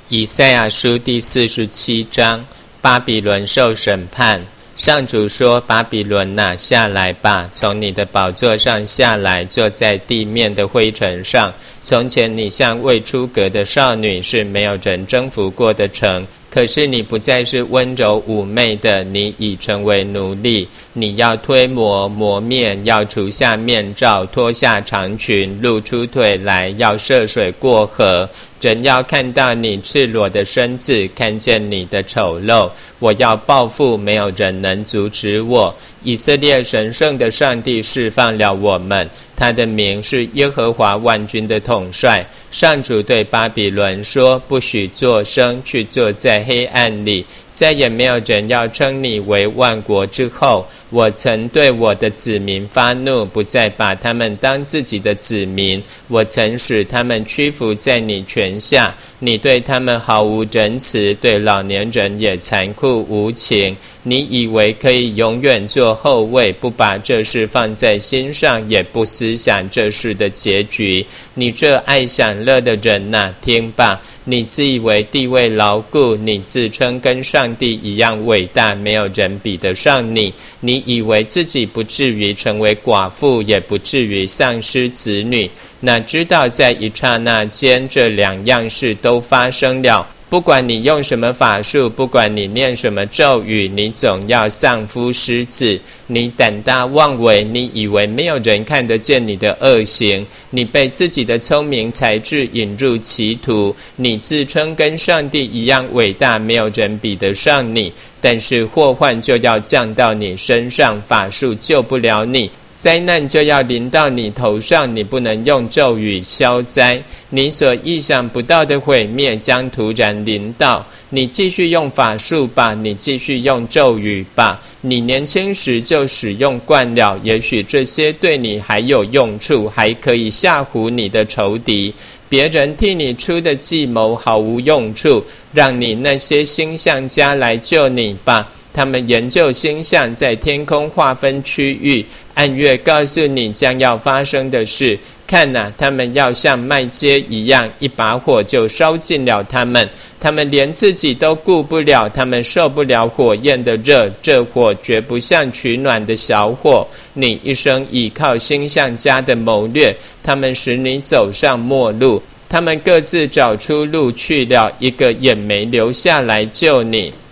以赛亚书第47章，巴比伦受审判。上主说：巴比伦哪，下来吧，从你的宝座上下来，坐在地面的灰尘上。从前你像未出阁的少女，是没有人征服过的城。可是你不再是温柔妩媚的，你已成为奴隶。你要推磨面，要除下面罩，脱下长裙，露出腿来，要涉水过河。人要看到你赤裸的身子，看见你的丑陋。我要报复，没有人能阻止我。以色列神圣的上帝释放了我们，他的名是耶和华万军的统帅。上主对巴比伦说：不许作声，去坐在黑暗里，再也没有人要称你为万国之后。我曾对我的子民发怒，不再把他们当自己的子民。我曾使他们屈服在你权下，你对他们毫无仁慈，对老年人也残酷无情。你以为可以永远做后卫，不把这事放在心上，也不思想这事的结局。你这爱享乐的人哪，听吧！你自以为地位牢固，你自称跟上帝一样伟大，没有人比得上你。你以为自己不至于成为寡妇，也不至于丧失子女，哪知道在一刹那间，这两样事都发生了。不管你用什么法术，不管你念什么咒语，你总要丧夫失子。你胆大妄为，你以为没有人看得见你的恶行。你被自己的聪明才智引入歧途。你自称跟上帝一样伟大，没有人比得上你。但是祸患就要降到你身上，法术救不了你。灾难就要临到你头上，你不能用咒语消灾。你所意想不到的毁灭将突然临到。你继续用法术吧，你继续用咒语吧。你年轻时就使用惯了，也许这些对你还有用处，还可以吓唬你的仇敌。别人替你出的计谋毫无用处，让你那些星象家来救你吧。他们研究星象，在天空划分区域，按月告诉你将要发生的事。看哪，他们要像麦秸一样，一把火就烧尽了他们。他们连自己都顾不了，他们受不了火焰的热，这火绝不像取暖的小火。你一生倚靠星象家的谋略，他们使你走上末路。他们各自找出路去了，一个也没留下来救你。